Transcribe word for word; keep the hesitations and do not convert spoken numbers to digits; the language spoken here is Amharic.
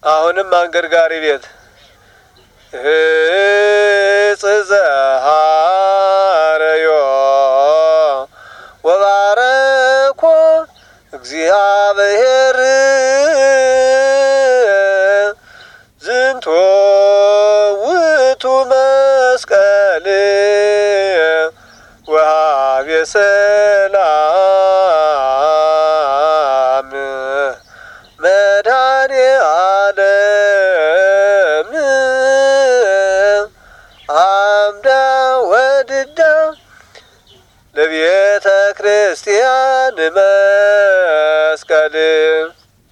አሁንም አንገርጋሪ ቤት እጽዘሃረዮ ወባረኮ እግዚአብሔር ዝንቶ ውእቱ መስቀል ወሀቤ ሰላም መድኃኔ ዓለም አምዳ ወድዳ ለቤተ ክርስቲያን መስቀል